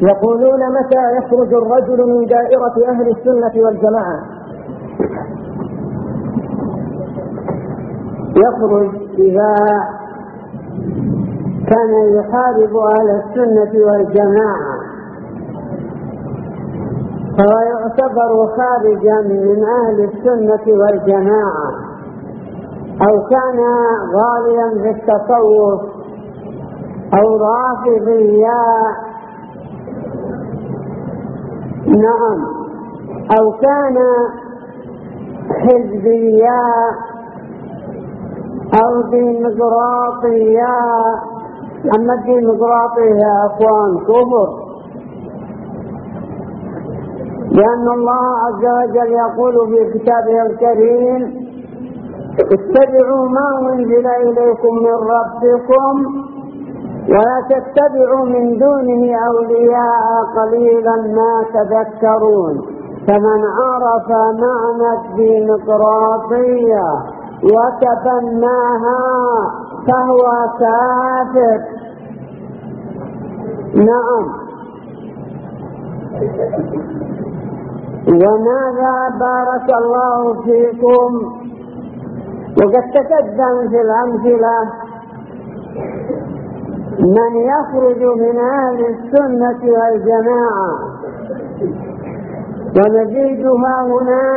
يقولون متى يخرج الرجل من دائرة أهل السنة والجماعة؟ يخرج إذا كان يحارب أهل السنة والجماعة فهو يعتبر خارجا من أهل السنة والجماعة، أو كان غاليا في التصوف أو رافضيا، نعم، أو كان حزبيا أو ديمقراطيا. أما الديمقراطية يا أخوان كفر، لأن الله عز وجل يقول في كتابه الكريم: اتبعوا ما أنزل إليكم من ربكم ولا تتبعوا من دونه أولياء قليلا ما تذكرون. فمن عرف معنى الديمقراطية وتبناها فهو كافر. نعم. وماذا بارك الله فيكم، وقد تقدم في الأمثلة من يخرج من أهل السنة والجماعة، ونزيدها هنا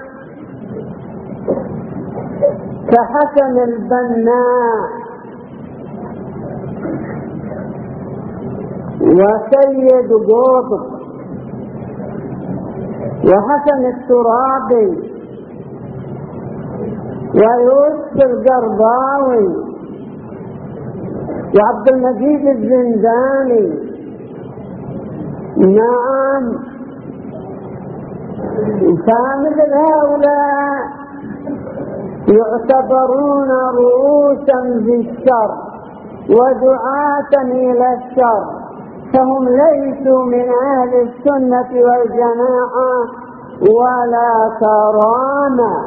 كحسن البناء وسيد قطب وحسن الترابي ويوسف القرضاوي وعبد المجيد الزنداني. نعم، فمثل هؤلاء يعتبرون رؤوسا في الشر ودعاة إلى الشر، فهم ليسوا من أهل السنة والجماعة ولا كرامة.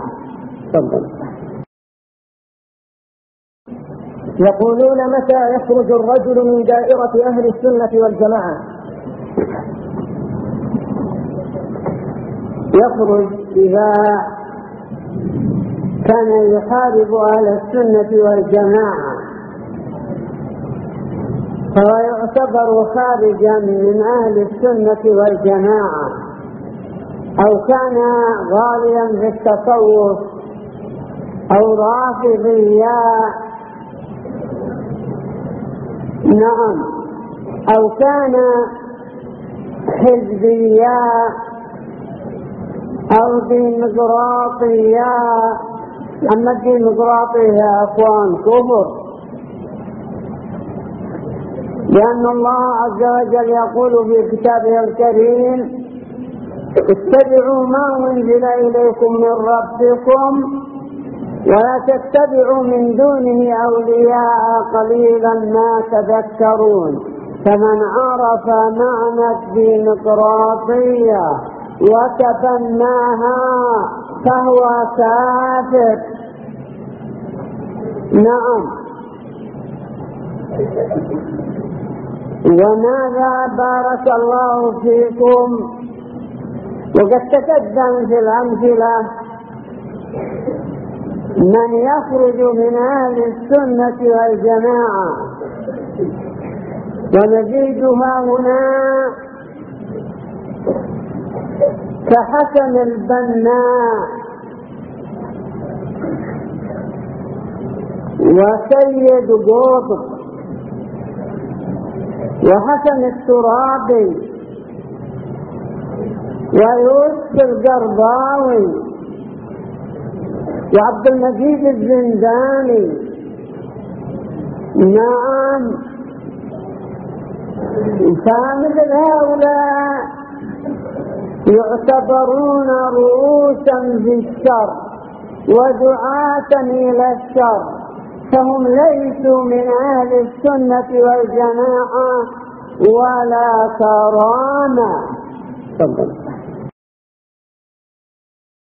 يقولون متى يخرج الرجل من دائرة أهل السنة والجماعة؟ يخرج إذا كان يحارب أهل السنة والجماعة فهو يعتبر خارجا من أهل السنة والجماعة، أو كان غاليا في التصوف أو رافضيا، نعم، أو كان حزبيا أو ديمقراطيا. أما الديمقراطية يا أخوان كفر، لأن الله عز وجل يقول في كتابه الكريم: اتبعوا ما أنزل إليكم من ربكم ولا تتبعوا من دونه أولياء قليلا ما تذكرون. فمن عرف معنى الديمقراطية وتبناها فهو كافر. نعم. وماذا بارك الله فيكم، وقد تقدم في الأمثلة من يخرج من أهل السنة والجماعة، ونزيدها هنا كحسن البناء وسيد قطب وحسن الترابي ويوسف القرضاوي وعبد المجيد الزنداني. نعم، فمثل هؤلاء يعتبرون رؤوسا في الشر ودعاة إلى الشر، فهم ليسوا من أهل السنة والجماعة ولا كرامة.